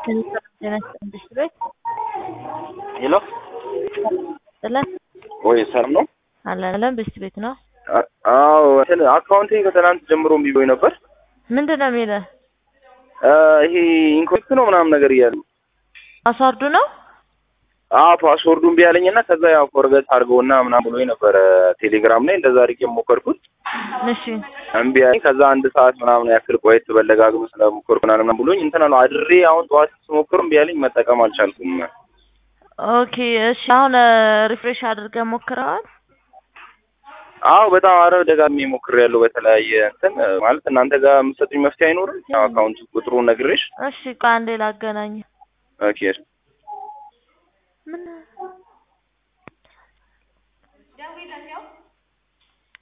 ሄሎ ወይ ሰላም ነው? አላለም በስቲ ቤት ነው። አዎ እንትን አካውንቴ ከትናንት ጀምሮ እምቢ ብሎኝ ነበር። ምንድነው የሚለው? ይሄ ኢንኮርክት ነው ምናምን ነገር እያሉ ፓስወርዱ ነው? ፓስወርዱን እምቢ አለኝና ከዛ ያው ፎርገት አድርገውና ምናምን ብሎኝ ነበር ቴሌግራም ላይ እንደዛ አድርጌ ሞከርኩት። እሺ እምቢ አለኝ። ከዛ አንድ ሰዓት ምናምን ያክል ቆይት በለጋግሞ ስለሞከርኩ ምናምን ብሎኝ እንትን አለው አድሬ አሁን ጠዋት ስሞክር እምቢ አለኝ። መጠቀም አልቻልኩም። ኦኬ እሺ አሁን ሪፍሬሽ አድርገህ ሞክረዋል? አዎ በጣም አረ ደጋግሜ ሞክሬያለሁ። በተለያየ እንትን ማለት እናንተ ጋር የምትሰጡኝ መፍትሄ አይኖርም? ያው አካውንት ቁጥሩን ነግሬሽ። እሺ ቆይ አንዴ ላገናኝ። ኦኬ ምን